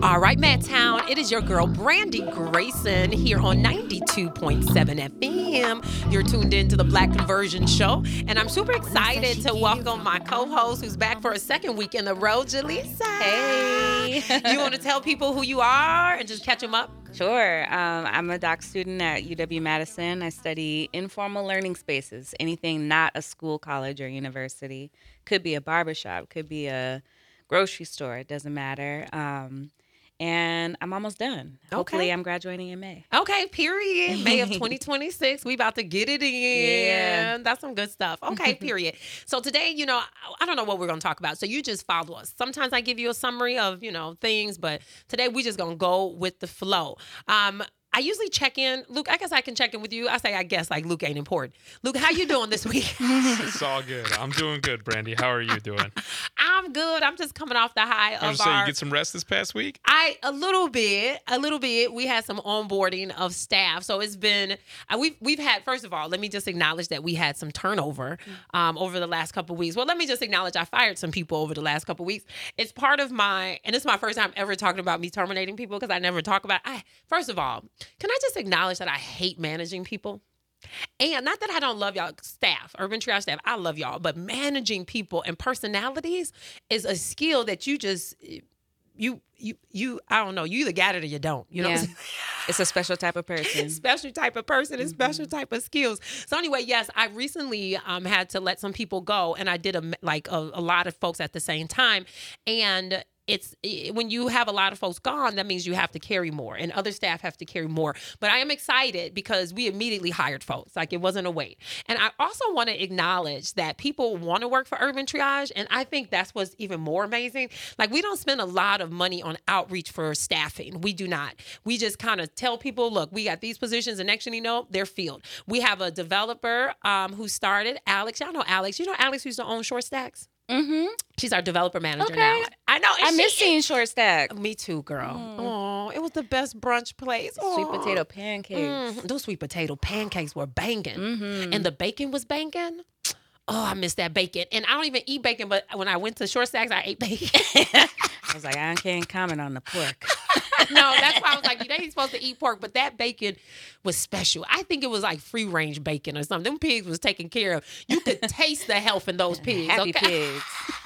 All right, Madtown, it is your girl, Brandy Grayson, here on 92.7 FM. You're tuned in to the Black Conversion Show, and I'm super excited to welcome my co-host who's back for a second week in a row, Jaleesa. Hey. You want to tell people who you are and just catch them up? Sure. I'm a doc student at UW-Madison. I study informal learning spaces, anything not a school, college, or university. Could be a barbershop, could be a grocery store, it doesn't matter. And I'm almost done. Hopefully, I'm graduating in May. Okay, period. May of 2026. We about to get it in. Yeah. That's some good stuff. Okay, period. So today, I don't know what we're going to talk about. So you just follow us. Sometimes I give you a summary of, things, but today we just going to go with the flow. I usually check in. Luke, I guess I can check in with you. I guess, like Luke ain't important. Luke, how you doing this week? It's all good. I'm doing good, Brandy. How are you doing? I'm good. I'm just coming off the high of you get some rest this past week? A little bit. We had some onboarding of staff. So it's been, we've had, first of all, let me just acknowledge that we had some turnover over the last couple of weeks. Well, let me just acknowledge I fired some people over the last couple of weeks. It's part of and it's my first time ever talking about me terminating people because I never talk about first of all, can I just acknowledge that I hate managing people? And not that I don't love y'all staff, Urban Triage staff, I love y'all, but managing people and personalities is a skill that you just, I don't know, you either got it or you don't. You know what I'm saying? It's a special type of person. Special type of person and special type of skills. So anyway, yes, I recently had to let some people go, and I did a lot of folks at the same time. And it's when you have a lot of folks gone, that means you have to carry more and other staff have to carry more. But I am excited because we immediately hired folks. Like, it wasn't a wait. And I also want to acknowledge that people want to work for Urban Triage. And I think that's what's even more amazing. Like, we don't spend a lot of money on outreach for staffing. We do not. We just kind of tell people, look, we got these positions, and next thing you know, they're filled. We have a developer who started, Alex. Y'all know Alex. You know Alex who used to own Short Stacks? Mm-hmm. She's our developer manager Okay. now. I know. I miss seeing Short Stack. Me too, girl. Oh, it was the best brunch place. Sweet potato pancakes. Those sweet potato pancakes were banging. Mm-hmm. And the bacon was banging. Oh, I miss that bacon. And I don't even eat bacon, but when I went to Short Stacks, I ate bacon. I was like, I can't comment on the pork. No, that's why I was like, you ain't supposed to eat pork, but that bacon was special. I think it was like free range bacon or something. Them pigs was taken care of. You could taste the health in those pigs. Happy pigs.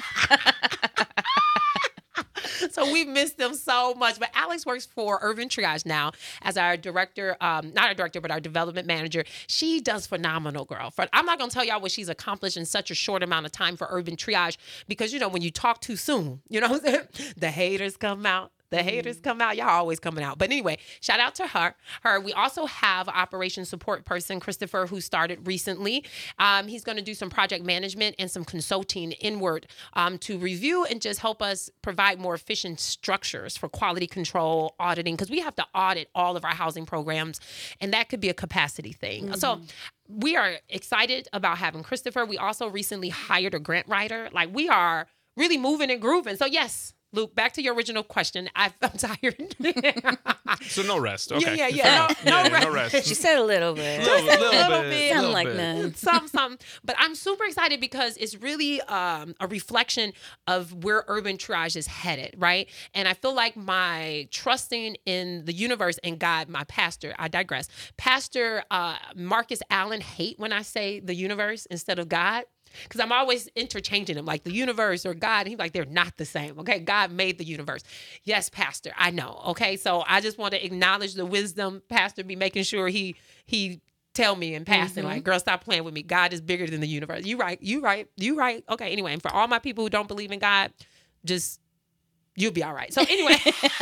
So we miss them so much. But Alex works for Urban Triage now as our director, not our director, but our development manager. She does phenomenal, girl. I'm not going to tell y'all what she's accomplished in such a short amount of time for Urban Triage because, when you talk too soon, what I'm saying? The haters come out. The haters come out. Y'all always coming out. But anyway, shout out to her. We also have operations support person, Christopher, who started recently. He's going to do some project management and some consulting inward to review and just help us provide more efficient structures for quality control, auditing, because we have to audit all of our housing programs, and that could be a capacity thing. Mm-hmm. So we are excited about having Christopher. We also recently hired a grant writer. Like, we are really moving and grooving. So yes, Luke, back to your original question. I'm tired. So no rest. Okay. Yeah. No rest. She said a little bit. Just a little bit. Something like that. Some. But I'm super excited because it's really a reflection of where Urban Triage is headed, right? And I feel like my trusting in the universe and God, my pastor, I digress. Pastor Marcus Allen hate when I say the universe instead of God. Because I'm always interchanging them, like the universe or God. And he's like, they're not the same. Okay. God made the universe. Yes, Pastor. I know. Okay. So I just want to acknowledge the wisdom Pastor be making sure he tell me in passing, like, girl, stop playing with me. God is bigger than the universe. You right. Okay. Anyway, and for all my people who don't believe in God, you'll be all right. So anyway.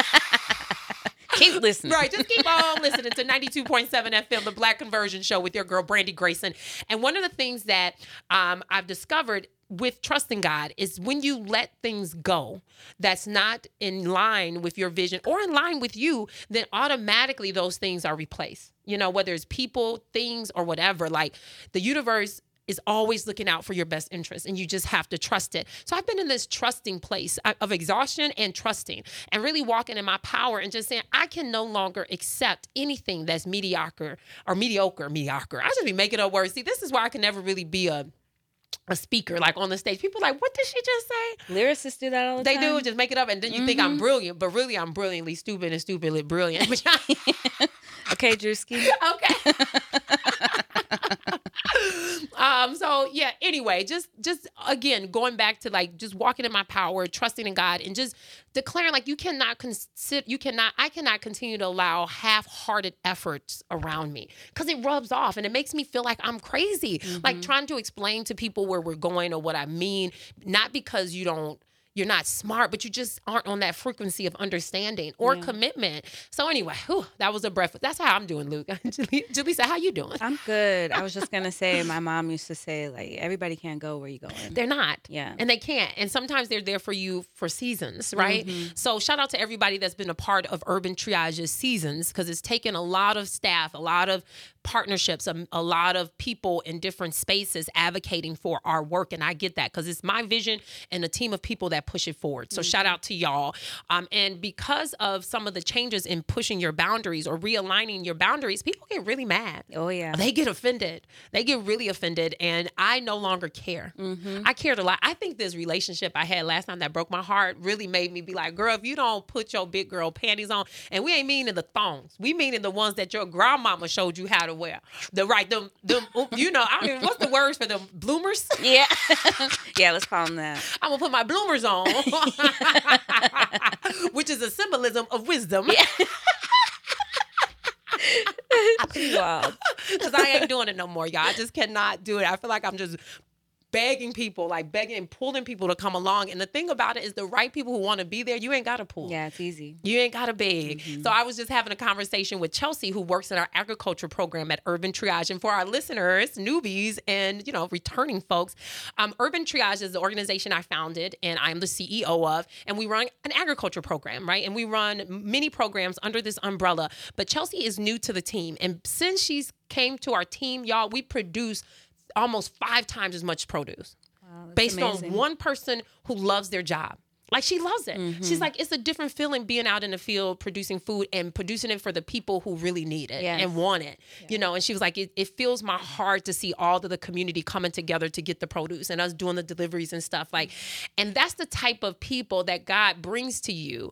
Keep listening. Right. Just keep on listening to 92.7 FM, the Black Conversion Show with your girl, Brandy Grayson. And one of the things that I've discovered with trusting God is when you let things go that's not in line with your vision or in line with you, then automatically those things are replaced. Whether it's people, things, or whatever. Like, the universe is always looking out for your best interest, and you just have to trust it. So I've been in this trusting place of exhaustion and trusting and really walking in my power and just saying, I can no longer accept anything that's mediocre. I just be making up words. See, this is why I can never really be a a speaker like on the stage. People are like, what did she just say? Lyricists do that all the They time. do, just make it up, and then you think I'm brilliant, but really I'm brilliantly stupid and stupidly brilliant. Okay, Drewski. Okay. So yeah, anyway, just again, going back to like just walking in my power, trusting in God, and just declaring like I cannot continue to allow half-hearted efforts around me, because it rubs off and it makes me feel like I'm crazy. Like trying to explain to people where we're going or what I mean, not because you're not smart, but you just aren't on that frequency of understanding or commitment. So anyway, that was a breath. That's how I'm doing, Luke. Jaleesa, how you doing? I'm good. I was just going to say, my mom used to say, like, everybody can't go where you're going. They're not. Yeah. And they can't. And sometimes they're there for you for seasons, right? So shout out to everybody that's been a part of Urban Triage's seasons, because it's taken a lot of staff, a lot of partnerships, a lot of people in different spaces advocating for our work. And I get that, because it's my vision and a team of people that push it forward. So shout out to y'all. And because of some of the changes in pushing your boundaries or realigning your boundaries, people get really mad. Oh, yeah. They get offended. They get really offended. And I no longer care. I cared a lot. I think this relationship I had last time that broke my heart really made me be like, girl, if you don't put your big girl panties on, and we ain't meaning the thongs, we meaning the ones that your grandmama showed you how to wear. Them, you know, I mean, what's the words for them? Bloomers? Yeah. Yeah, let's call them that. I'm going to put my bloomers on, which is a symbolism of wisdom. Yeah. Wow. Because I ain't doing it no more, y'all. I just cannot do it. I feel like I'm just begging and pulling people to come along. And the thing about it is, the right people who want to be there, you ain't got to pull. Yeah, it's easy. You ain't got to beg. So I was just having a conversation with Chelsea, who works in our agriculture program at Urban Triage. And for our listeners, newbies, and, you know, returning folks, Urban Triage is the organization I founded and I'm the CEO of. And we run an agriculture program, right? And we run many programs under this umbrella. But Chelsea is new to the team. And since she's came to our team, y'all, we produce almost 5 times as much produce. Wow, based amazing. on one person who loves their job. Like, she loves it. She's like, it's a different feeling being out in the field producing food and producing it for the people who really need it and want it, you know? And she was like, it fills my heart to see all of the community coming together to get the produce and us doing the deliveries and stuff. Like, and that's the type of people that God brings to you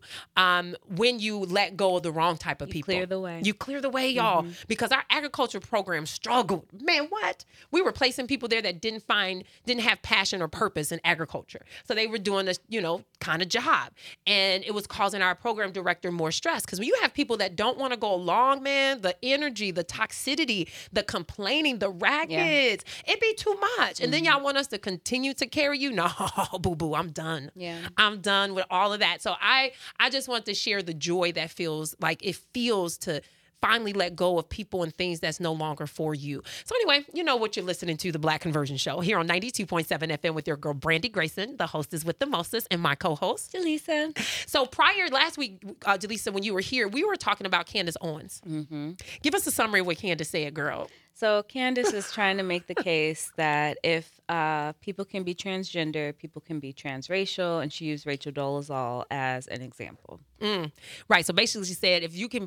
when you let go of the wrong type of people. Clear the way. You clear the way, y'all, because our agriculture program struggled. Man, what? We were placing people there that didn't have passion or purpose in agriculture. So they were doing this, you know, kind of job. And it was causing our program director more stress, because when you have people that don't want to go along, man, the energy, the toxicity, the complaining, the rackets, it'd be too much. And then y'all want us to continue to carry you? No, boo-boo, I'm done. Yeah. I'm done with all of that. So I just want to share the joy that feels like it feels to finally let go of people and things that's no longer for you. So anyway, you know what you're listening to, The Black Conversion Show, here on 92.7 FM with your girl, Brandy Grayson, the hostess with the mostest, and my co-host, Jaleesa. So last week, Jaleesa, when you were here, we were talking about Candace Owens. Give us a summary of what Candace said, girl. So Candace is trying to make the case that if people can be transgender, people can be transracial, and she used Rachel Dolezal as an example. Right. So basically, she said, if you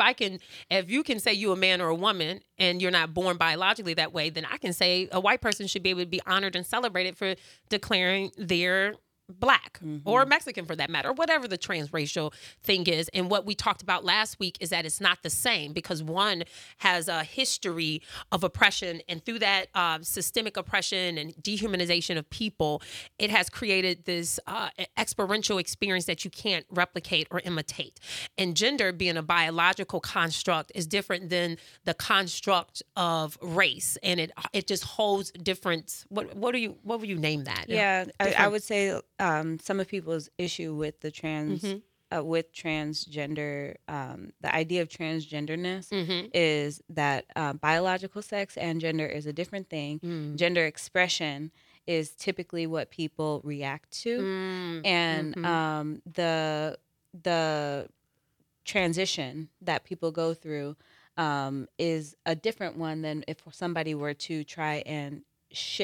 can say you a man or a woman and you're not born biologically that way, then I can say a white person should be able to be honored and celebrated for declaring their Black or Mexican, for that matter, or whatever the transracial thing is. And what we talked about last week is that it's not the same, because one has a history of oppression, and through that systemic oppression and dehumanization of people, it has created this experiential experience that you can't replicate or imitate. And gender, being a biological construct, is different than the construct of race, and it just holds different. What would you name that? Yeah, I would say some of people's issue with the with transgender, the idea of transgenderness is that biological sex and gender is a different thing. Gender expression is typically what people react to, and the transition that people go through is a different one than if somebody were to try and shift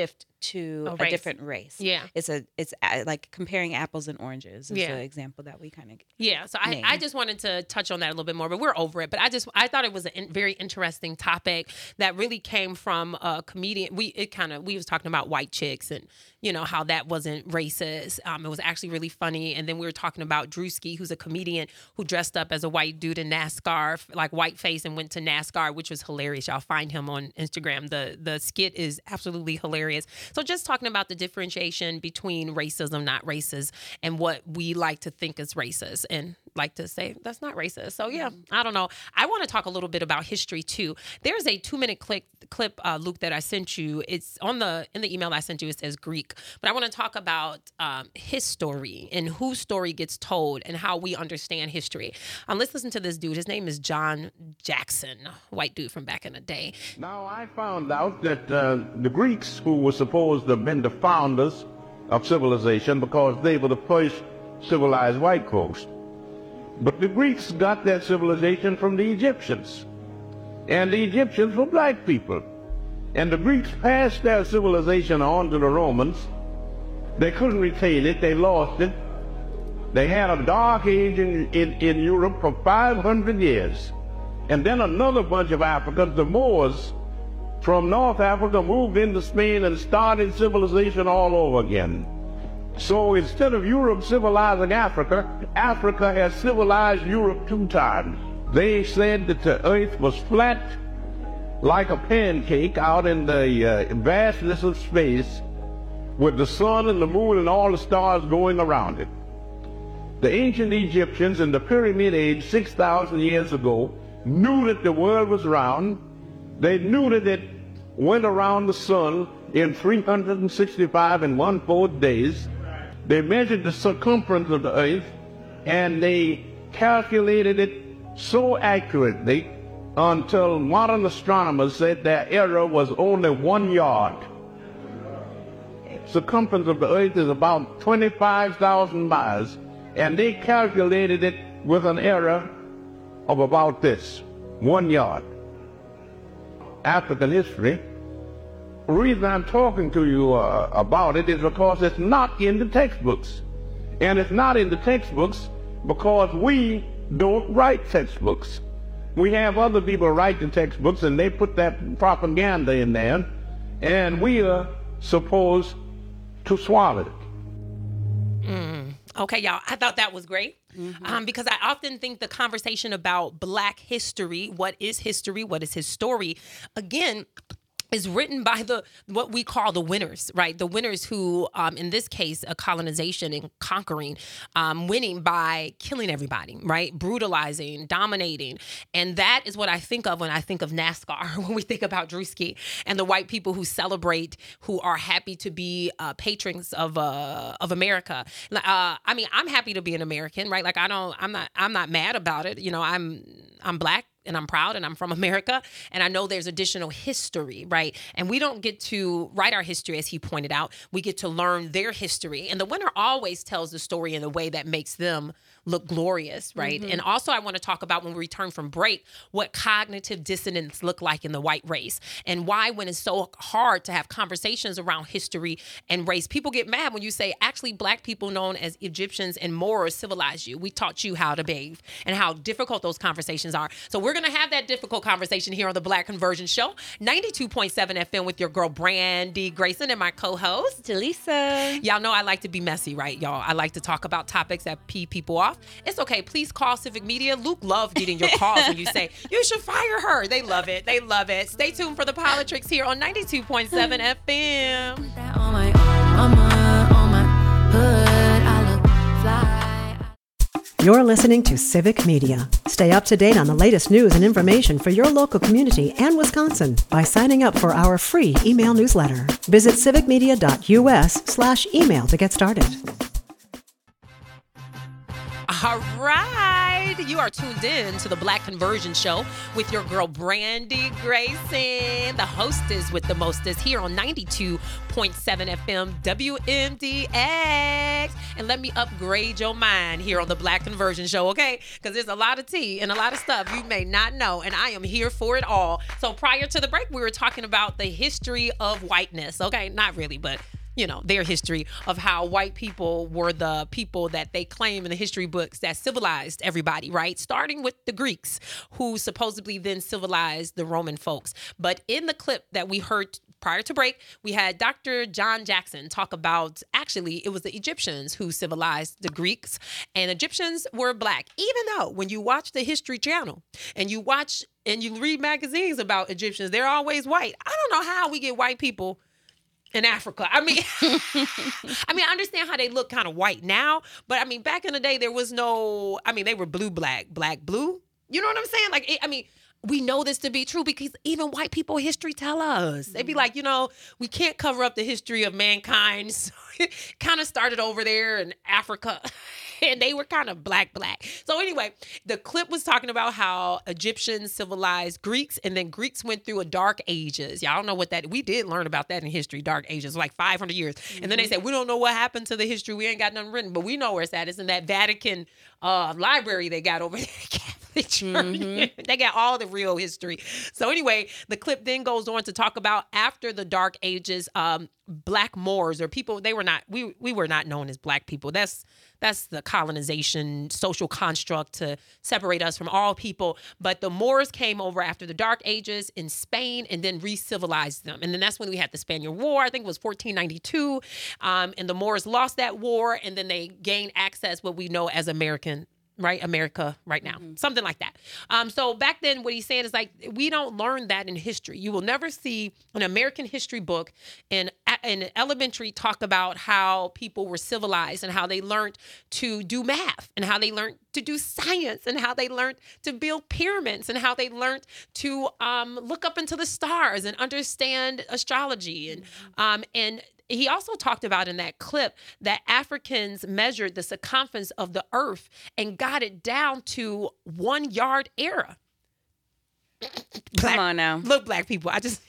to a different race. Yeah. It's like comparing apples and oranges is the example that we kind of So I just wanted to touch on that a little bit more, but we're over it. But I thought it was a very interesting topic that really came from a comedian. We was talking about white chicks and, you know, how that wasn't racist. It was actually really funny. And then we were talking about Drewski, who's a comedian who dressed up as a white dude in NASCAR, like whiteface, and went to NASCAR, which was hilarious. Y'all find him on Instagram. The skit is absolutely hilarious. So just talking about the differentiation between racism, not racist, and what we like to think is racist and like to say that's not racist. So yeah, I don't know. I want to talk a little bit about history too. There's a 2-minute clip, Luke, that I sent you. It's in the email I sent you. It says Greek, but I want to talk about his story and whose story gets told and how we understand history. Let's listen to this dude. His name is John Jackson, white dude from back in the day. Now I found out that the Greeks, who were supposed to have been the founders of civilization because they were the first civilized white folks, but the Greeks got their civilization from the Egyptians. And the Egyptians were black people. And the Greeks passed their civilization on to the Romans. They couldn't retain it. They lost it. They had a dark age in Europe for 500 years. And then another bunch of Africans, the Moors, from North Africa, moved into Spain and started civilization all over again. So instead of Europe civilizing Africa, Africa has civilized Europe 2 times. They said that the earth was flat like a pancake out in the vastness of space with the sun and the moon and all the stars going around it. The ancient Egyptians in the Pyramid Age 6,000 years ago knew that the world was round. They knew that it went around the sun in 365 and 1/4 days. They measured the circumference of the earth and they calculated it so accurately until modern astronomers said their error was only 1 yard. Circumference of the earth is about 25,000 miles, and they calculated it with an error of about this, 1 yard. African history. The reason I'm talking to you about it is because it's not in the textbooks. And it's not in the textbooks because we don't write textbooks. We have other people write the textbooks and they put that propaganda in there, and we are supposed to swallow it. Okay, y'all, I thought that was great. Because I often think the conversation about Black history, what is history, what is his story, again, is written by what we call the winners, right? The winners who, in this case, a colonization and conquering, winning by killing everybody, right? Brutalizing, dominating. And that is what I think of when I think of NASCAR, when we think about Drewski and the white people who celebrate, who are happy to be patrons of America. I mean, I'm happy to be an American, right? Like I'm not mad about it. You know, I'm Black. And I'm proud and I'm from America. And I know there's additional history, right? And we don't get to write our history, as he pointed out. We get to learn their history. And the winner always tells the story in a way that makes them look glorious, right? And also I want to talk about, when we return from break, what cognitive dissonance look like in the white race, and why, when it's so hard to have conversations around history and race, people get mad when you say, actually, Black people known as Egyptians and Moors civilized you. We taught you how to bathe, and how difficult those conversations are. So we're going to have that difficult conversation here on the Black Conversion Show, 92.7 FM with your girl, Brandy Grayson, and my co-host, Jaleesa. Y'all know I like to be messy, right, y'all? I like to talk about topics that pee people off. It's okay. Please call Civic Media. Luke loves getting your calls when you say, you should fire her. They love it. They love it. Stay tuned for the Politics here on 92.7 FM. You're listening to Civic Media. Stay up to date on the latest news and information for your local community and Wisconsin by signing up for our free email newsletter. Visit civicmedia.us/email to get started. All right. right. You are tuned in to the Black Conversion Show with your girl, Brandy Grayson. The hostess with the mostest here on 92.7 FM WMDX. And let me upgrade your mind here on the Black Conversion Show, okay? Because there's a lot of tea and a lot of stuff you may not know, and I am here for it all. So prior to the break, we were talking about the history of whiteness, okay? Not really, but you know, their history of how white people were the people that they claim in the history books that civilized everybody, right? Starting with the Greeks, who supposedly then civilized the Roman folks. But in the clip that we heard prior to break, we had Dr. John Jackson talk about, actually, it was the Egyptians who civilized the Greeks, and Egyptians were Black. Even though when you watch the History Channel and you watch and you read magazines about Egyptians, they're always white. I don't know how we get white people in Africa. I mean, I understand how they look kind of white now, but I mean, back in the day, there was no, I mean, they were blue, black, blue. You know what I'm saying? Like, we know this to be true because even white people history tell us. They be like, you know, we can't cover up the history of mankind. So it kind of started over there in Africa. And they were kind of black. So anyway, the clip was talking about how Egyptians civilized Greeks, and then Greeks went through a dark ages. Y'all don't know what that, we did learn about that in history, dark ages, like 500 years. Mm-hmm. And then they said, we don't know what happened to the history. We ain't got nothing written, but we know where it's at. It's in that Vatican library they got over there. Mm-hmm. They got all the real history. So anyway, the clip then goes on to talk about after the dark ages, Black Moors or people, they were not, we were not known as Black people. That's the colonization social construct to separate us from all people. But the Moors came over after the Dark Ages in Spain and then re-civilized them. And then that's when we had the Spaniard War. I think it was 1492. And the Moors lost that war, and then they gained access what we know as America right now, something like that. So back then, what he's saying is like, we don't learn that in history. You will never see an American history book in elementary talk about how people were civilized and how they learned to do math and how they learned to do science and how they learned to build pyramids and how they learned to look up into the stars and understand astrology. And he also talked about in that clip that Africans measured the circumference of the earth and got it down to 1 yard area. Come on now. Look, Black people,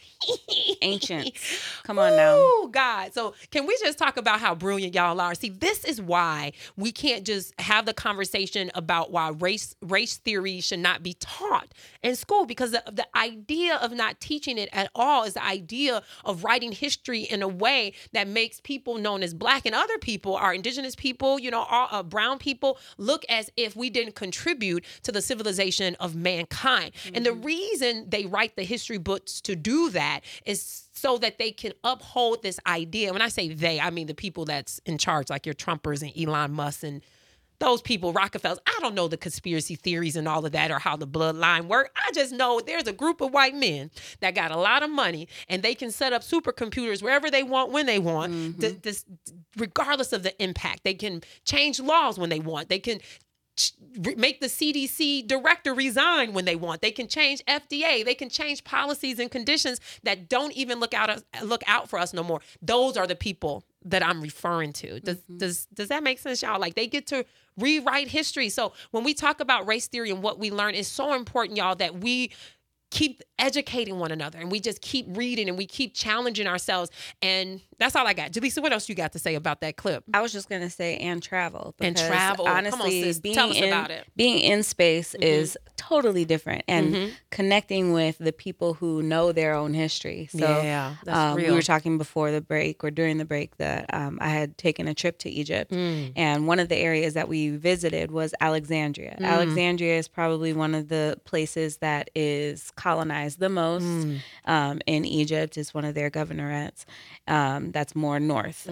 ancient. Come on now. Oh, God. So can we just talk about how brilliant y'all are? See, this is why we can't just have the conversation about why race theory should not be taught in school, because the idea of not teaching it at all is the idea of writing history in a way that makes people known as Black and other people, our indigenous people, you know, our brown people, look as if we didn't contribute to the civilization of mankind. Mm-hmm. And the reason they write the history books to do that is so that they can uphold this idea. When I say they, I mean the people that's in charge, like your Trumpers and Elon Musk and those people, Rockefellers. I don't know the conspiracy theories and all of that or how the bloodline work. I just know there's a group of white men that got a lot of money and they can set up supercomputers wherever they want, when they want, regardless of the impact. They can change laws when they want. They can make the CDC director resign when they want. They can change FDA. They can change policies and conditions that don't even look out for us no more. Those are the people that I'm referring to. Does that make sense, y'all? Like, they get to rewrite history. So when we talk about race theory and what we learn, it's so important, y'all, that we keep educating one another and we just keep reading and we keep challenging ourselves. And that's all I got. Jaleesa, what else you got to say about that clip? I was just going to say, and travel. And travel. Honestly, come on, sis. Tell us about it. Being in space is totally different, and connecting with the people who know their own history. So yeah, that's real. We were talking before the break or during the break that I had taken a trip to Egypt, and one of the areas that we visited was Alexandria. Alexandria is probably one of the places that is colonized the most in Egypt. It's one of their governorates that's more north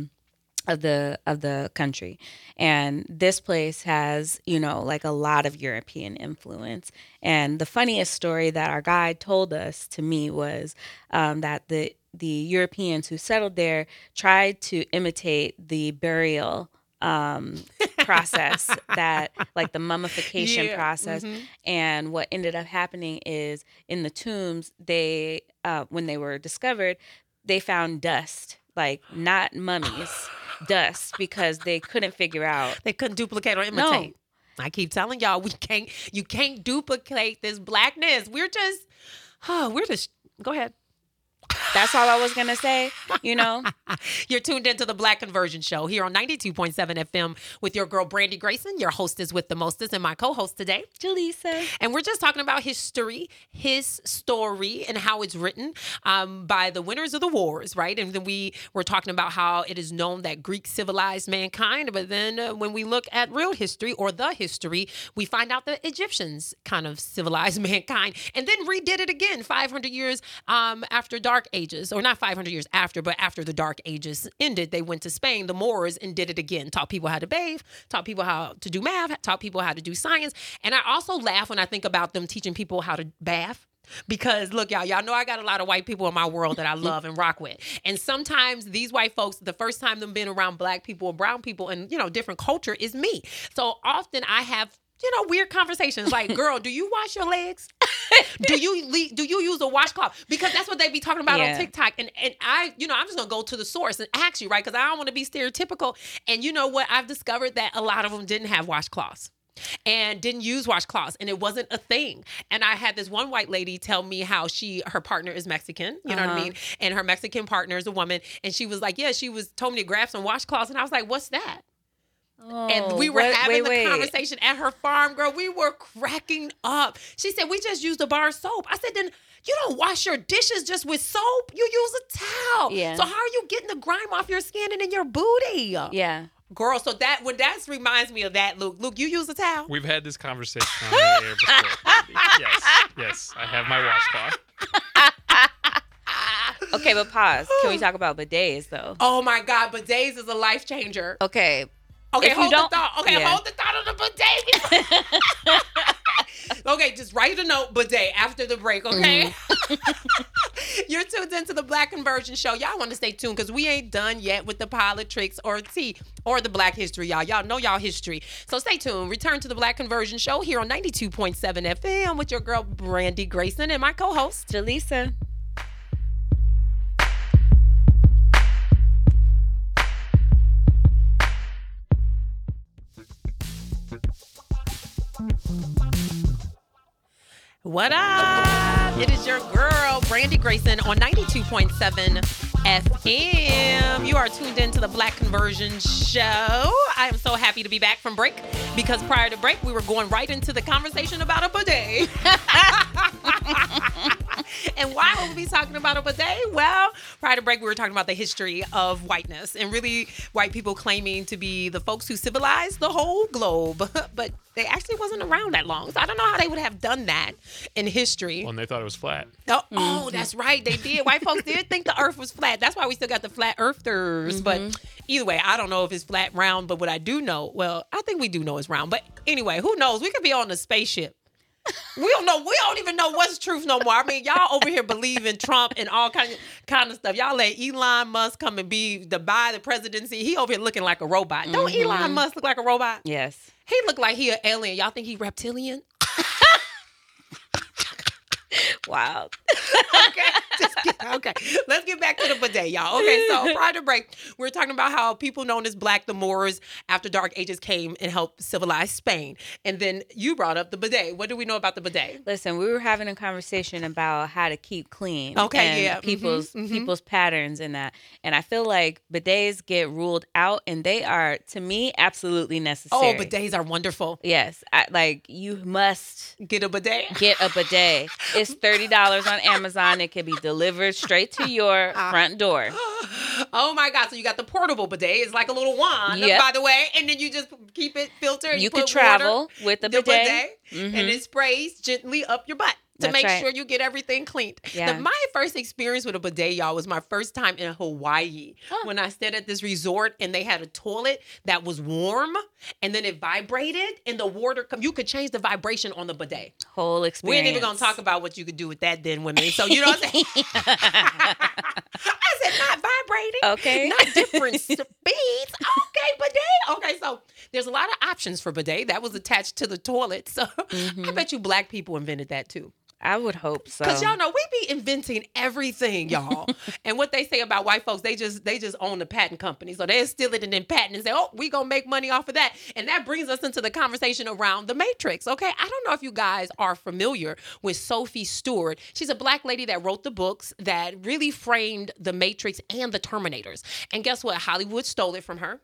of the country. And this place has, you know, like a lot of European influence. And the funniest story that our guide told us to me was that the Europeans who settled there tried to imitate the burial process, that like the mummification process. And what ended up happening is in the tombs, they when they were discovered, they found dust, like not mummies, dust, because they couldn't figure out. They couldn't duplicate or imitate. No. I keep telling y'all, you can't duplicate this blackness. We're just, go ahead. That's all I was going to say, you know. You're tuned into the Black Conversion Show here on 92.7 FM with your girl, Brandy Grayson, your hostess with the mostest, and my co-host today, Jaleesa. And we're just talking about history, his story, and how it's written by the winners of the wars, right? And then we were talking about how it is known that Greek civilized mankind, but then when we look at real history or the history, we find out the Egyptians kind of civilized mankind and then redid it again 500 years after Dark Ages, or not 500 years after, but after the Dark Ages ended, they went to Spain, the Moors, and did it again. Taught people how to bathe, taught people how to do math, taught people how to do science. And I also laugh when I think about them teaching people how to bath. Because look, y'all know I got a lot of white people in my world that I love and rock with. And sometimes these white folks, the first time them being around black people or brown people and, different culture is me. So often I have weird conversations like, girl, do you wash your legs? Do you use a washcloth? Because that's what they be talking about on TikTok. And I, I'm just going to go to the source and ask you, right? Because I don't want to be stereotypical. And you know what? I've discovered that a lot of them didn't have washcloths and didn't use washcloths, and it wasn't a thing. And I had this one white lady tell me how her partner is Mexican, you know what I mean? And her Mexican partner is a woman. And she was like, told me to grab some washcloths. And I was like, what's that? And we were having the conversation at her farm, girl. We were cracking up. She said, we just used a bar of soap. I said, then you don't wash your dishes just with soap. You use a towel. Yeah. So how are you getting the grime off your skin and in your booty? Yeah. Girl, so that reminds me of that, Luke. Luke, you use a towel? We've had this conversation on the air before. Yes. I have my washcloth. Okay, but pause. Can we talk about bidets, though? Oh, my God. Bidets is a life changer. Okay. Okay, hold the thought. Hold the thought on the bidet. Okay, just write a note, bidet, after the break, okay? You're tuned into the Black Conversion Show. Y'all want to stay tuned because we ain't done yet with the politics or the Black history, y'all. Y'all know y'all history. So stay tuned. Return to the Black Conversion Show here on 92.7 FM with your girl, Brandy Grayson, and my co-host, Jaleesa. What up? It is your girl, Brandy Grayson, on 92.7 FM. You are tuned into the Black Conversion Show. I am so happy to be back from break because prior to break, we were going right into the conversation about a bidet. And why would we be talking about a bidet? Well, prior to break, we were talking about the history of whiteness and really white people claiming to be the folks who civilized the whole globe. But they actually wasn't around that long. So I don't know how they would have done that in history. Well, and they thought it was flat. Oh, that's right. They did. White folks did think the earth was flat. That's why we still got the flat earthers. But either way, I don't know if it's flat, round. But what I do know, well, I think we do know it's round. But anyway, who knows? We could be on a spaceship. We don't know. We don't even know what's truth no more. I mean, y'all over here believe in Trump and all kind of stuff. Y'all let Elon Musk come and buy the presidency. He over here looking like a robot. Don't Elon Musk look like a robot? Yes. He look like he an alien. Y'all think he reptilian? Wow. Okay. Let's get back to the bidet, y'all. Okay, so prior to break, we were talking about how people known as Black, the Moors, after Dark Ages came and helped civilize Spain. And then you brought up the bidet. What do we know about the bidet? Listen, we were having a conversation about how to keep clean. Okay, and people's patterns in that. And I feel like bidets get ruled out, and they are, to me, absolutely necessary. Oh, bidets are wonderful. Yes. You must get a bidet. Get a bidet. It's $30 on Amazon. It can be delivered straight to your front door. Oh my God. So you got the portable bidet. It's like a little wand, by the way. And then you just keep it filtered. You could travel with the bidet. And it sprays gently up your butt to make sure you get everything cleaned. Yeah. Now, my first experience with a bidet, y'all, was my first time in Hawaii when I stayed at this resort and they had a toilet that was warm and then it vibrated and the water, you could change the vibration on the bidet. Whole experience. We ain't even going to talk about what you could do with that then, women. So, you know what I'm saying? I said, not vibrating. Okay. Not different speeds. Okay, bidet. Okay, so there's a lot of options for bidet. That was attached to the toilet. So I bet you Black people invented that too. I would hope so. Because y'all know we be inventing everything, y'all. And what they say about white folks, they just own the patent company. So they'll steal it and then patent and say, oh, we gonna make money off of that. And that brings us into the conversation around The Matrix. Okay. I don't know if you guys are familiar with Sophie Stewart. She's a Black lady that wrote the books that really framed The Matrix and the Terminators. And guess what? Hollywood stole it from her.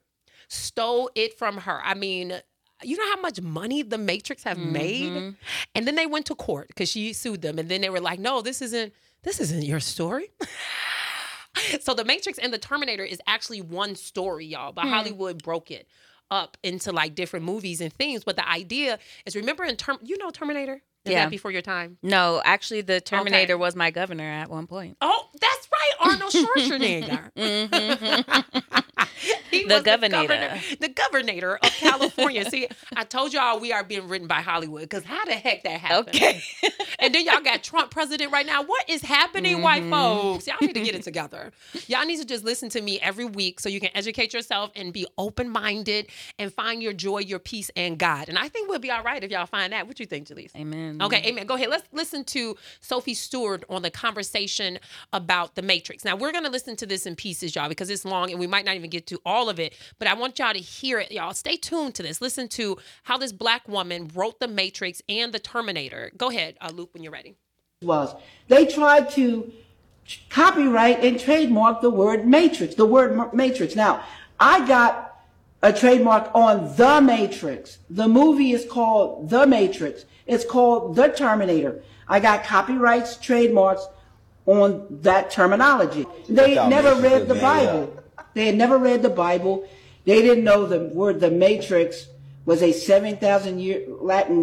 I mean, you know how much money The Matrix have made? And then they went to court because she sued them. And then they were like, no, this isn't your story. So The Matrix and the Terminator is actually one story, y'all. But Hollywood broke it up into like different movies and things. But the idea is, remember Terminator? Is that before your time? No, actually, the Terminator was my governor at one point. Oh, that's right, Arnold Schwarzenegger. He was the governor of California. See, I told y'all we are being written by Hollywood because how the heck that happened? Okay. And then y'all got Trump president right now. What is happening, white folks? Y'all need to get it together. Y'all need to just listen to me every week so you can educate yourself and be open-minded and find your joy, your peace, and God. And I think we'll be all right if y'all find that. What you think, Jaleesa? Amen. Okay, amen. Go ahead. Let's listen to Sophie Stewart on the conversation about The Matrix. Now, we're going to listen to this in pieces, y'all, because it's long and we might not even get to all of it, but I want y'all to hear it, y'all. Stay tuned to this. Listen to how this Black woman wrote The Matrix and the Terminator. Go ahead, Luke, when you're ready. They tried to copyright and trademark the word Matrix, Now, I got a trademark on The Matrix. The movie is called The Matrix. It's called The Terminator. I got copyrights, trademarks on that terminology. They never read the Bible. They had never read the Bible. They didn't know the word The Matrix was a 7,000-year-old Latin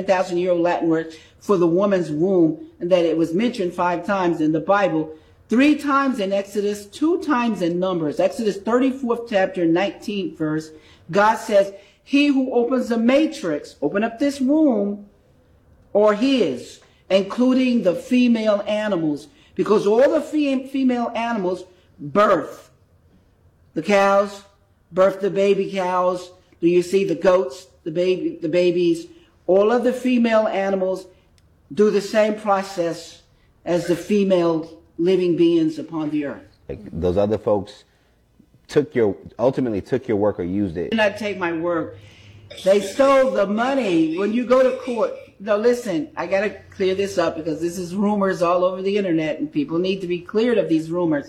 word for the woman's womb, and that it was mentioned 5 times in the Bible, 3 times in Exodus, 2 times in Numbers. Exodus 34th chapter, 19th verse, God says, he who opens the matrix, open up this womb, or his, including the female animals, because all the female animals birth. The cows birth the baby cows. Do you see the goats, the babies? All of the female animals do the same process as the female living beings upon the earth. Those other folks ultimately took your work or used it. Did not take my work. They stole the money. When you go to court, no, listen, I got to clear this up because this is rumors all over the internet and people need to be cleared of these rumors.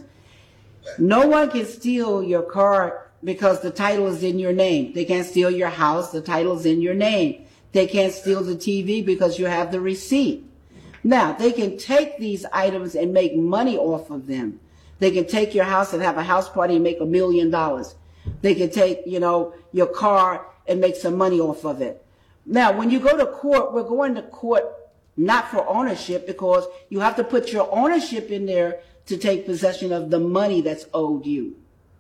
No one can steal your car because the title is in your name. They can't steal your house. The title is in your name. They can't steal the TV because you have the receipt. Now, they can take these items and make money off of them. They can take your house and have a house party and make $1 million. They can take, your car and make some money off of it. Now, when you go to court, we're going to court not for ownership because you have to put your ownership in there to take possession of the money that's owed you.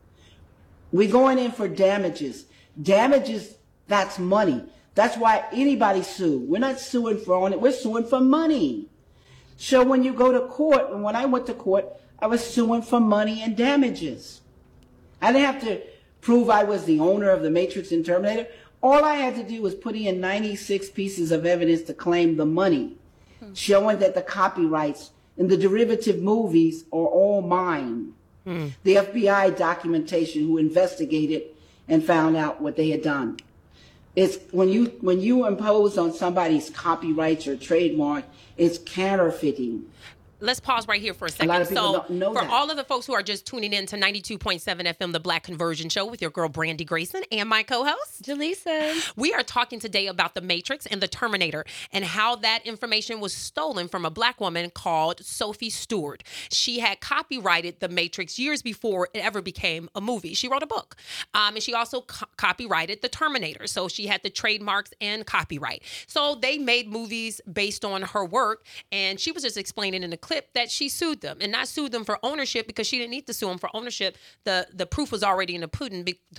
We're going in for damages. Damages, that's money. That's why anybody sue. We're not suing for owning, we're suing for money. So when you go to court, and when I went to court, I was suing for money and damages. I didn't have to prove I was the owner of the Matrix and Terminator. All I had to do was put in 96 pieces of evidence to claim the money, showing that the copyrights and the derivative movies are all mine. The FBI documentation who investigated and found out what they had done. It's when you impose on somebody's copyrights or trademark, it's counterfeiting. Let's pause right here for a second. A lot of people don't know for that. all of the folks who are just tuning in to 92.7 FM, The Black Conversion Show with your girl, Brandy Grayson, and my co-host, Jaleesa. We are talking today about The Matrix and the Terminator and how that information was stolen from a Black woman called Sophie Stewart. She had copyrighted The Matrix years before it ever became a movie. She wrote a book. And she also copyrighted the Terminator. So she had the trademarks and copyright. So they made movies based on her work. And she was just explaining in the clip that she sued them and not sued them for ownership because she didn't need to sue them for ownership. The proof was already in the pudding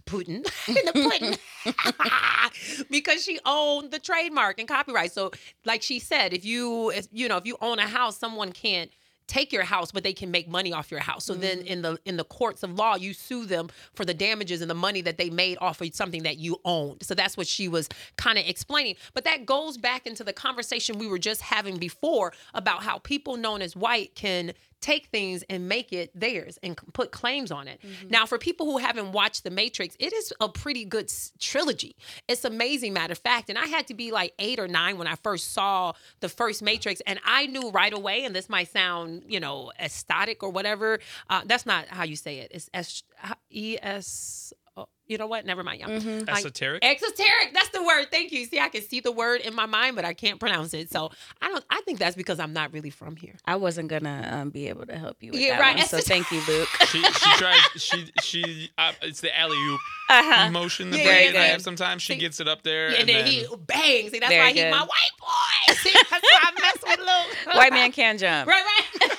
because she owned the trademark and copyright. So like she said, if you own a house, someone can't take your house, but they can make money off your house. So then in the courts of law, you sue them for the damages and the money that they made off of something that you owned. So that's what she was kind of explaining. But that goes back into the conversation we were just having before about how people known as white can take things and make it theirs and put claims on it. Now, for people who haven't watched The Matrix, it is a pretty good trilogy. It's amazing, matter of fact. And I had to be like 8 or 9 when I first saw the first Matrix. And I knew right away, and this might sound, aesthetic or whatever. That's not how you say it. It's E-S... You know what? Never mind, y'all. Esoteric? Exoteric. That's the word. Thank you. See, I can see the word in my mind, but I can't pronounce it. So I think that's because I'm not really from here. I wasn't gonna be able to help you with Yeah, that right. one, so thank you, Luke. She tried. She. It's the alley oop motion that Very I good. have sometimes. She See, gets it up there, And then he bangs. See, that's Very why he's good. my white boy. See, that's why I mess with Luke. White man can jump. Right.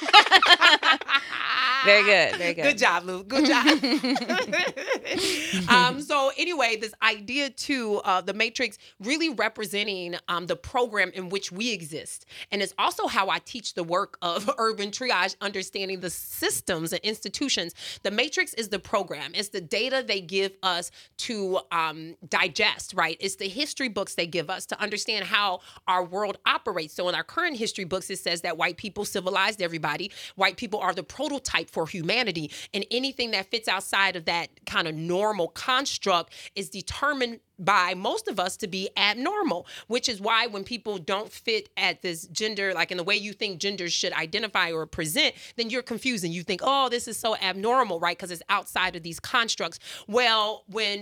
Very good. Very good. Good job, Luke. Good job. So anyway, this idea too, the Matrix really representing the program in which we exist. And it's also how I teach the work of urban triage, understanding the systems and institutions. The Matrix is the program. It's the data they give us to digest, right? It's the history books they give us to understand how our world operates. So in our current history books, it says that white people civilized everybody. White people are the prototype for humanity. And anything that fits outside of that kind of normal construct is determined by most of us to be abnormal, which is why when people don't fit at this gender, like in the way you think genders should identify or present, then you're confused and you think, oh, this is so abnormal, right? Because it's outside of these constructs. Well, when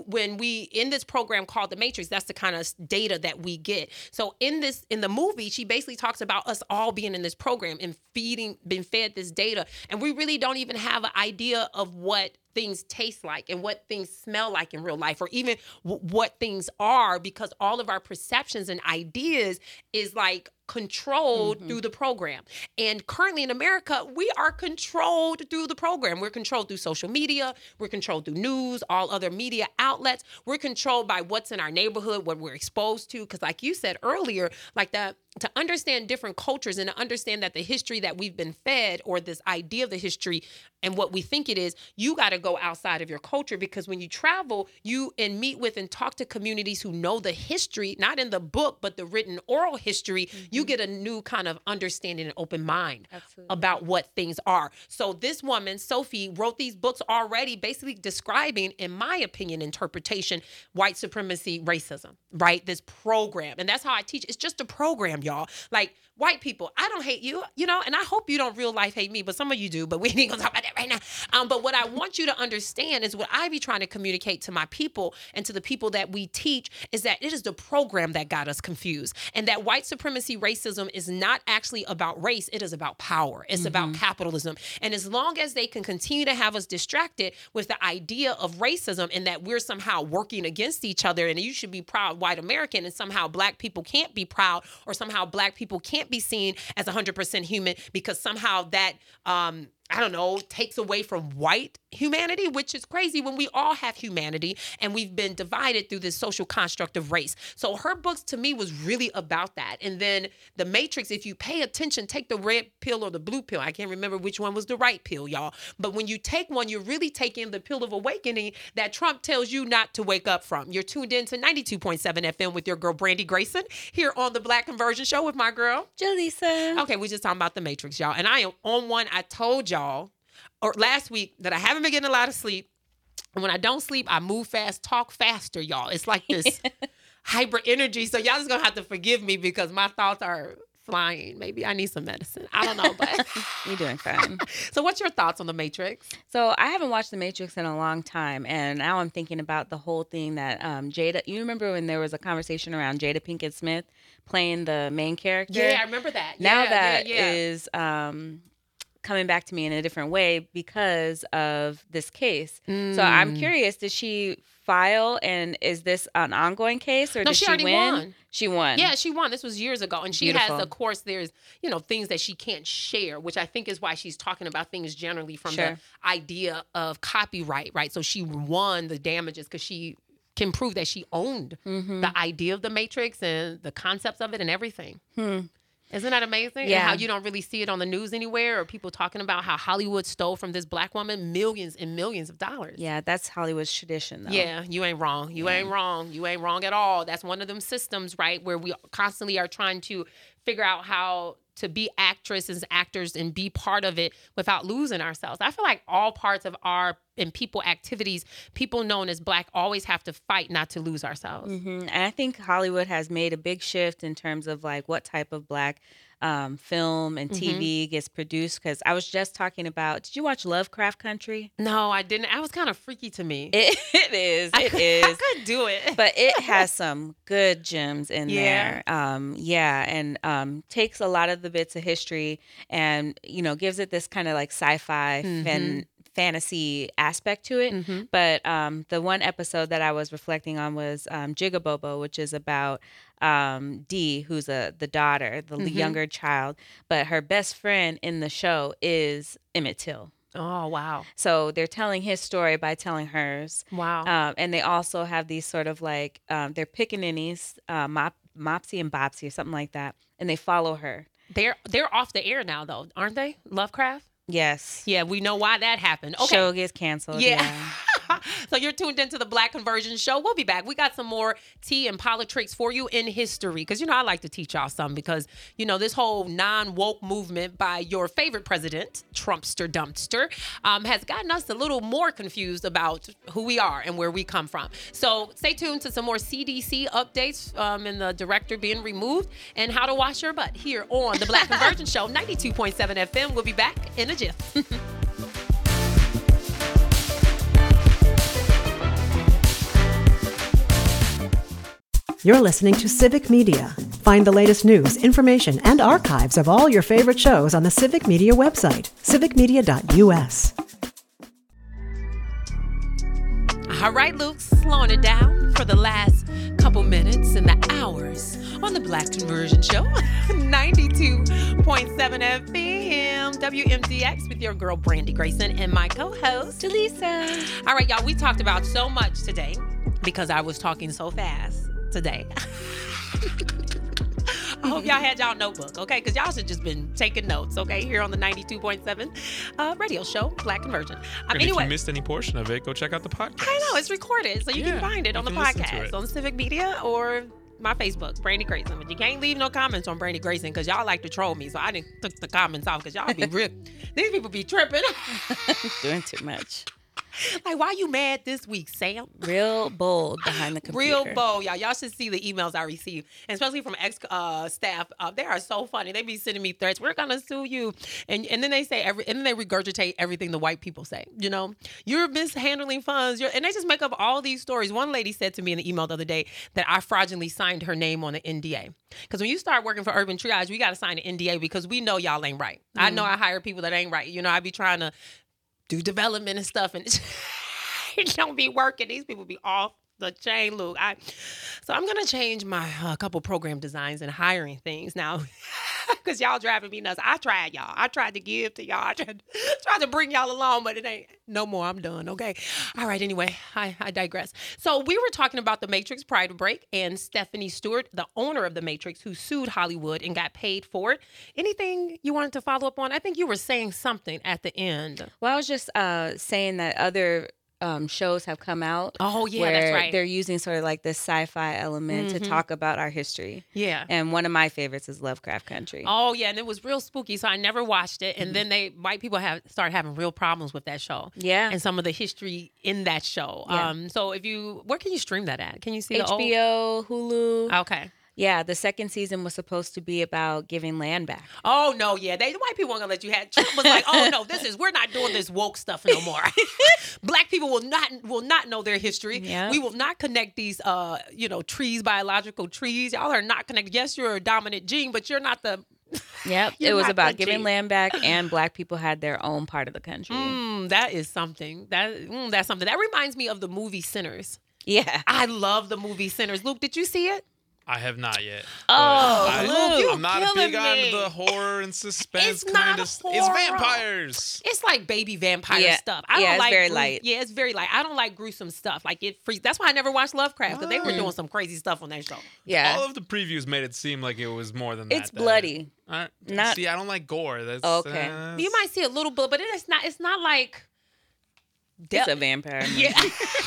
we in this program called The Matrix, that's the kind of data that we get. So in the movie, she basically talks about us all being in this program and being fed this data. And we really don't even have an idea of what things taste like and what things smell like in real life, or even what things are, because all of our perceptions and ideas is like controlled through the program. And currently in America, we are controlled through the program. We're controlled through social media. We're controlled through news, all other media outlets. We're controlled by what's in our neighborhood, what we're exposed to. Because like you said earlier, like that, to understand different cultures and to understand that the history that we've been fed, or this idea of the history and what we think it is, you got to go outside of your culture, because when you travel, you and meet with and talk to communities who know the history, not in the book, but the written oral history, you get a new kind of understanding and open mind about what things are. So this woman, Sophie, wrote these books already basically describing, in my opinion, interpretation, white supremacy, racism, right? This program. And that's how I teach. It's just a program, y'all. Like, white people, I don't hate you, and I hope you don't real life hate me, but some of you do, but we ain't gonna talk about that right now. But what I want you to understand is what I be trying to communicate to my people and to the people that we teach is that it is the program that got us confused, and that white supremacy racism is not actually about race. It is about power. It's about capitalism. And as long as they can continue to have us distracted with the idea of racism and that we're somehow working against each other, and you should be proud white American, and somehow black people can't be proud, or somehow black people can't be seen as 100% human because somehow that takes away from white humanity, which is crazy when we all have humanity and we've been divided through this social construct of race. So her books to me was really about that. And then The Matrix, if you pay attention, take the red pill or the blue pill. I can't remember which one was the right pill, y'all. But when you take one, you're really taking the pill of awakening that Trump tells you not to wake up from. You're tuned in to 92.7 FM with your girl, Brandy Grayson, here on the Black Conversion Show with my girl, Jaleesa. Okay, we're just talking about The Matrix, y'all. And I am on one. I told y'all or last week that I haven't been getting a lot of sleep. And when I don't sleep, I move fast, talk faster, y'all. It's like this hyper energy. So y'all just going to have to forgive me because my thoughts are flying. Maybe I need some medicine. I don't know, but You're doing fine. So what's your thoughts on The Matrix? So I haven't watched The Matrix in a long time, and now I'm thinking about the whole thing that Jada. You remember when there was a conversation around Jada Pinkett Smith playing the main character? Yeah, I remember that. Now Yeah, that yeah. is coming back to me in a different way because of this case. So I'm curious, did she file, and is this an ongoing case, or No, did she she already win? won. She won. Yeah, she won. This was years ago. And she Beautiful. has, of course, there's, things that she can't share, which I think is why she's talking about things generally from Sure. the idea of copyright, right? So she won the damages because she can prove that she owned the idea of the Matrix and the concepts of it and everything. Isn't that amazing? Yeah. And how you don't really see it on the news anywhere, or people talking about how Hollywood stole from this black woman millions and millions of dollars. Yeah, that's Hollywood's tradition, though. Yeah, you ain't wrong. You ain't wrong. You ain't wrong at all. That's one of them systems, right, where we constantly are trying to figure out how to be actresses, actors, and be part of it without losing ourselves. I feel like all parts of our and people activities, people known as black always have to fight not to lose ourselves. And I think Hollywood has made a big shift in terms of like what type of black film and TV gets produced. Because I was just talking about, did you watch Lovecraft Country? No, I didn't. That was kind of freaky to me. It is. I couldn't do it. But it has some good gems in Yeah. there. And takes a lot of the bits of history and, gives it this kind of like sci-fi fantasy aspect to it. But the one episode that I was reflecting on was Jigabobo, which is about Dee, who's the daughter, the younger child. But her best friend in the show is Emmett Till. Oh, wow. So they're telling his story by telling hers. Wow. And they also have these sort of like, they're pickaninnies, Mopsy and Bopsy or something like that. And they follow her. They're off the air now, though, aren't they? Lovecraft? Yes. Yeah, we know why that happened. Okay. Show gets canceled. Yeah. So you're tuned into the Black Conversion Show. We'll be back. We got some more tea and politics for you in history. Because, I like to teach y'all some because, this whole non-woke movement by your favorite president, Trumpster Dumpster, has gotten us a little more confused about who we are and where we come from. So stay tuned to some more CDC updates and the director being removed and how to wash your butt here on the Black Conversion Show, 92.7 FM. We'll be back in a jiff. You're listening to Civic Media. Find the latest news, information, and archives of all your favorite shows on the Civic Media website, civicmedia.us. All right, Luke, slowing it down for the last couple minutes and the hours on the Black Conversion Show, 92.7 FM, WMDX, with your girl, Brandy Grayson, and my co-host, Jaleesa. All right, y'all, we talked about so much today because I was talking so fast today. I hope y'all had y'all notebook, okay? Because y'all should just been taking notes, okay? Here on the 92.7 radio show, Black Conversion. And Anyway, if you missed any portion of it, go check out the podcast. I know, it's recorded, so you can find it on the you can listen to podcast, it. on Civic Media or my Facebook, Brandy Grayson. But you can't leave no comments on Brandy Grayson because y'all like to troll me, so I didn't took the comments off because y'all be real. These people be tripping. Doing too much. Like, why you mad this week, Sam? Real bold behind the computer. Real bold, y'all. Y'all should see the emails I receive, and especially from ex-staff. They are so funny. They be sending me threats. We're gonna sue you, and then they say and then they regurgitate everything the white people say. You're mishandling funds. And they just make up all these stories. One lady said to me in the email the other day that I fraudulently signed her name on an NDA. Because when you start working for Urban Triage, we got to sign an NDA because we know y'all ain't right. I know I hire people that ain't right. I be trying to do development and stuff, and it don't be working. These people be off the chain, Luke. So I'm gonna change my couple program designs and hiring things now, because y'all driving me nuts. I tried, y'all. I tried to give to y'all. I tried to bring y'all along, but it ain't no more. I'm done. Okay. All right. Anyway, I digress. So we were talking about the Matrix prior to break, and Stephanie Stewart, the owner of the Matrix, who sued Hollywood and got paid for it. Anything you wanted to follow up on? I think you were saying something at the end. Well, I was just saying that other shows have come out. Oh, yeah, where that's right. They're using sort of like this sci-fi element to talk about our history. Yeah. And one of my favorites is Lovecraft Country. Oh, yeah, and it was real spooky, so I never watched it. And then white people started having real problems with that show. Yeah. And some of the history in that show. Yeah. So where can you stream that at? Can you see HBO, Hulu. Okay. Yeah, the second season was supposed to be about giving land back. Oh, no, yeah. The white people weren't going to let you have. Trump was like, oh, no, we're not doing this woke stuff no more. Black people will not know their history. Yeah. We will not connect these, trees, biological trees. Y'all are not connected. Yes, you're a dominant gene, but you're not the... Yep, You're it was not about the giving gene. land back, and Black people had their own part of the country. That is something. That's something. That reminds me of the movie Sinners. Yeah. I love the movie Sinners. Luke, did you see it? I have not yet. Oh, Luke, I'm not killing big on me. the horror and suspense It's kind not of. It's horror. vampires. It's like baby vampire Yeah. stuff. I Yeah, don't it's like very light. Yeah, it's very light. I don't like gruesome stuff. Like it freaks. That's why I never watched Lovecraft because they were doing some crazy stuff on that show. yeah. All of the previews made it seem like it was more than that. It's bloody. Not- See, I don't like gore. That's Okay. You might see a little bit, but it's not. It's not like. It's a vampire movie. Yeah.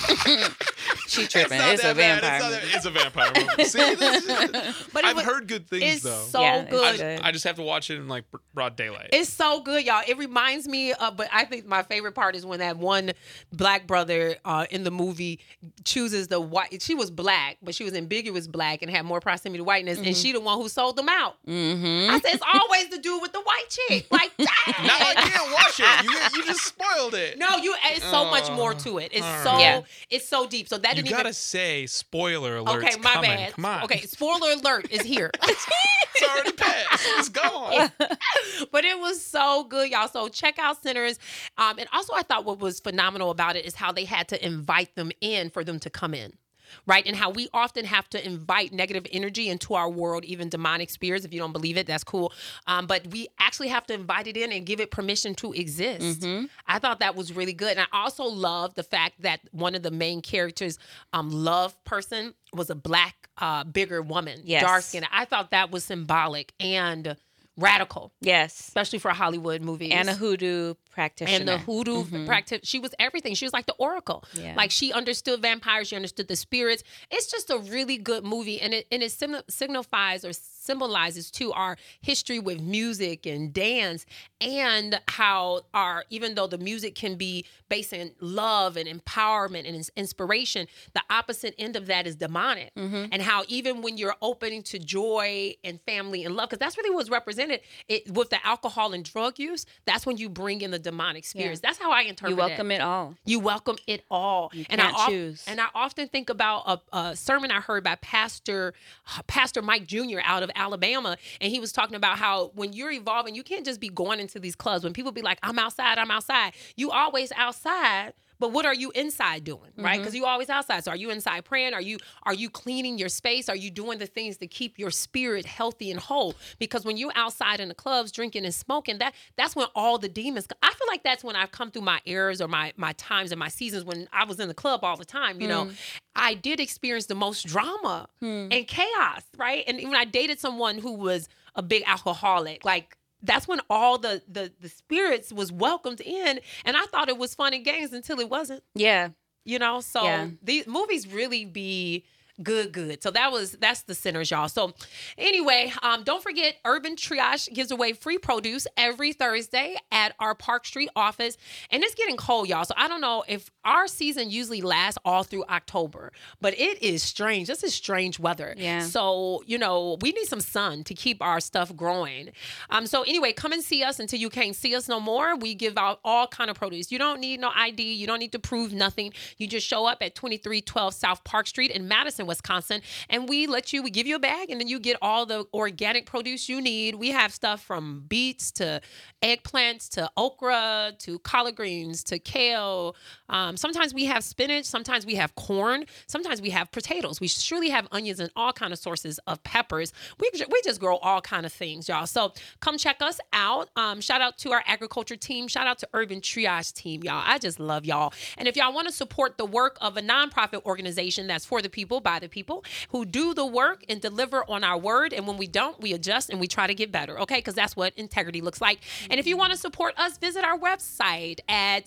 She tripping. not It's a that bad. vampire movie. It's a vampire movie. See, But it I've was- heard good things It's though. so Yeah, it's good. good. I just have to watch it in like broad daylight. It's so good, y'all. It reminds me of, but I think my favorite part is when that one black brother in the movie chooses the white. She was black, but she was ambiguous black and had more proximity to whiteness, and she the one who sold them out. I said, it's always the dude with the white chick. Like, dang. Now I can't watch it. You just spoiled it. No, it's so much more to it. It's so Yeah. it's so deep. So that You didn't gotta even. say spoiler alert. Okay, my coming. bad. Come on. Okay, spoiler alert is here. It's already passed. It's gone. But it was so good, y'all. So check out Sinners. And also, I thought what was phenomenal about it is how they had to invite them in for them to come in. Right. And how we often have to invite negative energy into our world, even demonic spirits. If you don't believe it, that's cool. But we actually have to invite it in and give it permission to exist. I thought that was really good. And I also love the fact that one of the main characters, love person, was a black, bigger woman, Yes. dark skin. I thought that was symbolic and radical, Yes. especially for Hollywood movies. And a hoodoo practitioner. And the hoodoo practice, she was everything. She was like the oracle. Yeah. Like she understood vampires, she understood the spirits. It's just a really good movie, and it signifies or symbolizes too our history with music and dance, and how even though the music can be based in love and empowerment and inspiration, the opposite end of that is demonic. And how even when you're opening to joy and family and love, because that's really what's represented with the alcohol and drug use, that's when you bring in the demonic spirits. That's how I interpret You welcome it. it all. You welcome it all. You and can't I choose. And I often think about a sermon I heard by Pastor Mike Jr. out of Alabama. And he was talking about how when you're evolving, you can't just be going into these clubs. When people be like, I'm outside. You always outside. But what are you inside doing, right? Because you always outside. So are you inside praying? Are you cleaning your space? Are you doing the things to keep your spirit healthy and whole? Because when you're outside in the clubs drinking and smoking, that's when all the demons. I feel like that's when I've come through my eras or my times and my seasons when I was in the club all the time. You know, I did experience the most drama and chaos, right? And when I dated someone who was a big alcoholic, like. That's when all the spirits was welcomed in, and I thought it was fun and games until it wasn't. Yeah. You know, so Yeah. these movies really be good. So that's the Sinners, y'all. So anyway, don't forget Urban Triage gives away free produce every Thursday at our Park Street office. And it's getting cold, y'all. So I don't know if our season usually lasts all through October, but it is strange. This is strange weather. Yeah. So, we need some sun to keep our stuff growing. So anyway, come and see us until you can't see us no more. We give out all kind of produce. You don't need no ID. You don't need to prove nothing. You just show up at 2312 South Park Street in Madison, Wisconsin, and we give you a bag, and then you get all the organic produce you need. We have stuff from beets to eggplants to okra to collard greens to kale. Sometimes we have spinach. Sometimes we have corn. Sometimes we have potatoes. We surely have onions and all kind of sources of peppers. We just grow all kind of things, y'all. So come check us out. Shout out to our agriculture team. Shout out to Urban Triage team, y'all. I just love y'all. And if y'all want to support the work of a nonprofit organization that's for the people, by the people, who do the work and deliver on our word, and when we don't, we adjust and we try to get better, okay? Because that's what integrity looks like. And if you want to support us, visit our website at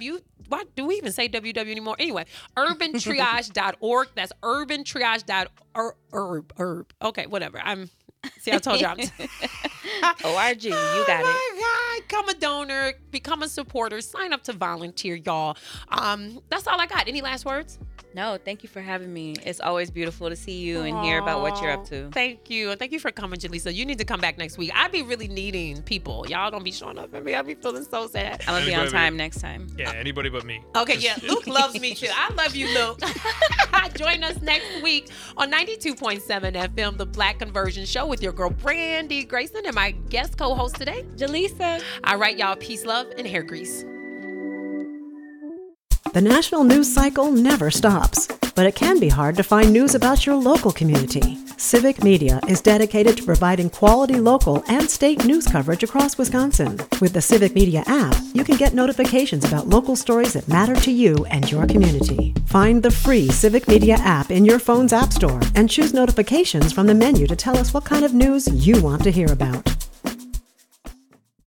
why do we even say www anymore? Anyway, urbantriage.org. That's urbantriage.org. Okay, whatever. See, I told you. ORG, you got it. God, become a donor, become a supporter, sign up to volunteer, y'all. That's all I got. Any last words? No, thank you for having me. It's always beautiful to see you and hear about what you're up to. Thank you. Thank you for coming, Jaleesa. You need to come back next week. I be really needing people. Y'all don't be showing up for me. I be feeling so sad. I'm going to be on time next time. Yeah, anybody but me. Okay, yeah. Luke loves me too. I love you, Luke. Join us next week on 92.7 FM, The Black Conversion Show, with your girl, Brandy Grayson, and my guest co-host today, Jaleesa. All right, y'all. Peace, love, and hair grease. The national news cycle never stops, but it can be hard to find news about your local community. Civic Media is dedicated to providing quality local and state news coverage across Wisconsin. With the Civic Media app, you can get notifications about local stories that matter to you and your community. Find the free Civic Media app in your phone's app store and choose notifications from the menu to tell us what kind of news you want to hear about.